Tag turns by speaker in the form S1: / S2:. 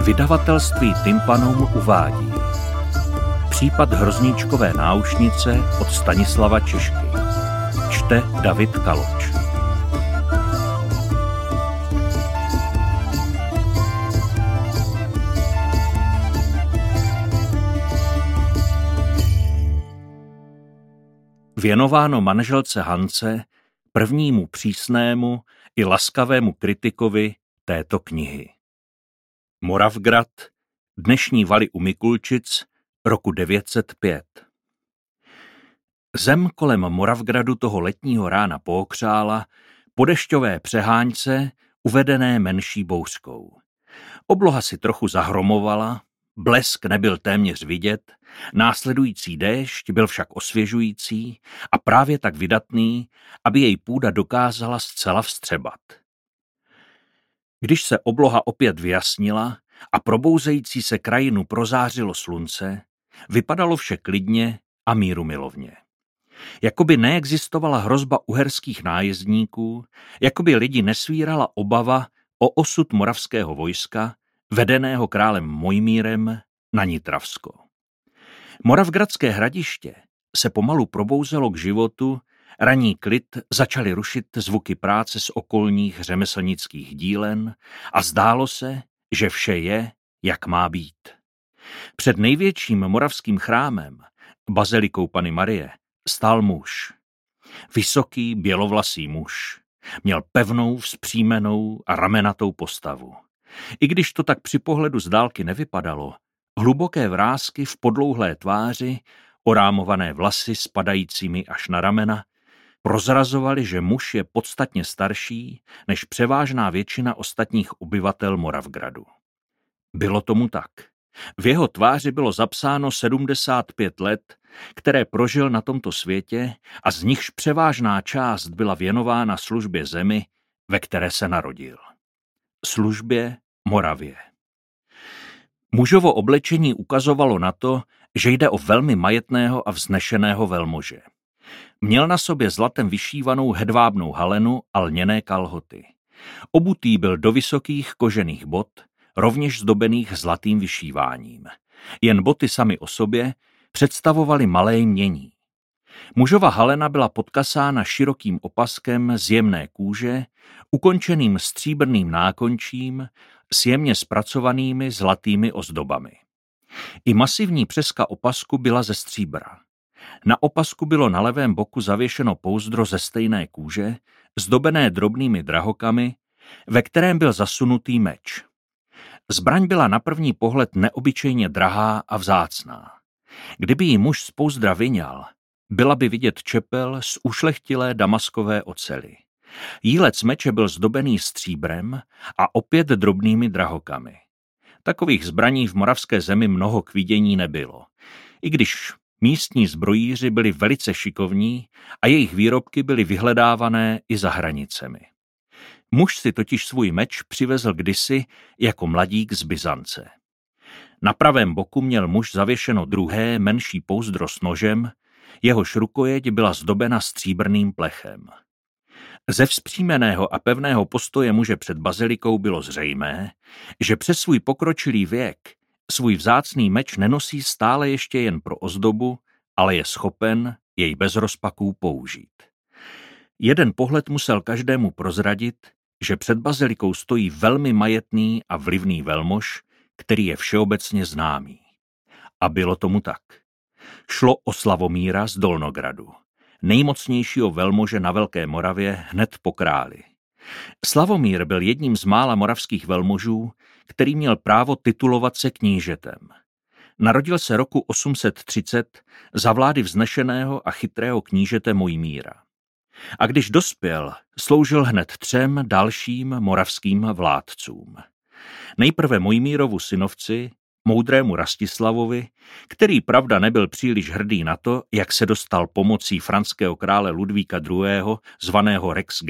S1: Vydavatelství Tympanum uvádí Případ hrozníčkové náušnice od Stanislava Češky. Čte David Kaloč. Věnováno manželce Hance, prvnímu přísnému i laskavému kritikovi této knihy. Moravgrad, dnešní Valy u Mikulčic, roku 905. Zem kolem Moravgradu toho letního rána pookřála po dešťové přehánce uvedené menší bouřkou. Obloha si trochu zahromovala, blesk nebyl téměř vidět, následující déšť byl však osvěžující a právě tak vydatný, aby jej půda dokázala zcela vstřebat. Když se obloha opět vyjasnila a probouzející se krajinu prozářilo slunce, vypadalo vše klidně a mírumilovně. Jakoby neexistovala hrozba uherských nájezdníků, jakoby lidi nesvírala obava o osud moravského vojska, vedeného králem Mojmírem na Nitravsko. Moravgradské hradiště se pomalu probouzelo k životu, ranní klid začaly rušit zvuky práce z okolních řemeslnických dílen a zdálo se, že vše je, jak má být. Před největším moravským chrámem, bazilikou Panny Marie, stál muž. Vysoký, bělovlasý muž. Měl pevnou, vzpřímenou a ramenatou postavu. I když to tak při pohledu z dálky nevypadalo, hluboké vrásky v podlouhlé tváři, orámované vlasy spadajícími až na ramena, prozrazovali, že muž je podstatně starší než převážná většina ostatních obyvatel Moravgradu. Bylo tomu tak. V jeho tváři bylo zapsáno 75 let, které prožil na tomto světě a z nichž převážná část byla věnována službě zemi, ve které se narodil. Službě Moravě. Mužovo oblečení ukazovalo na to, že jde o velmi majetného a vznešeného velmože. Měl na sobě zlatem vyšívanou hedvábnou halenu a lněné kalhoty. Obutý byl do vysokých kožených bot, rovněž zdobených zlatým vyšíváním. Jen boty samy o sobě představovaly malé jmění. Mužova halena byla podkasána širokým opaskem z jemné kůže, ukončeným stříbrným nákončím s jemně zpracovanými zlatými ozdobami. I masivní přeska opasku byla ze stříbra. Na opasku bylo na levém boku zavěšeno pouzdro ze stejné kůže, zdobené drobnými drahokami, ve kterém byl zasunutý meč. Zbraň byla na první pohled neobyčejně drahá a vzácná. Kdyby ji muž z pouzdra vyňal, byla by vidět čepel z ušlechtilé damaskové oceli. Jílec meče byl zdobený stříbrem a opět drobnými drahokami. Takových zbraní v moravské zemi mnoho k vidění nebylo, i když místní zbrojíři byli velice šikovní a jejich výrobky byly vyhledávané i za hranicemi. Muž si totiž svůj meč přivezl kdysi jako mladík z Byzance. Na pravém boku měl muž zavěšeno druhé, menší pouzdro s nožem, jehož rukojeť byla zdobena stříbrným plechem. Ze vzpřímeného a pevného postoje muže před bazilikou bylo zřejmé, že přes svůj pokročilý věk svůj vzácný meč nenosí stále ještě jen pro ozdobu, ale je schopen jej bez rozpaků použít. Jeden pohled musel každému prozradit, že před bazilikou stojí velmi majetný a vlivný velmož, který je všeobecně známý. A bylo tomu tak. Šlo o Slavomíra z Dolnogradu, nejmocnějšího velmože na Velké Moravě hned po králi. Slavomír byl jedním z mála moravských velmožů, který měl právo titulovat se knížetem. Narodil se roku 830 za vlády vznešeného a chytrého knížete Mojmíra. A když dospěl, sloužil hned 3 dalším moravským vládcům. Nejprve Mojmírovu synovci, moudrému Rastislavovi, který pravda nebyl příliš hrdý na to, jak se dostal pomocí franského krále Ludvíka II., zvaného Rex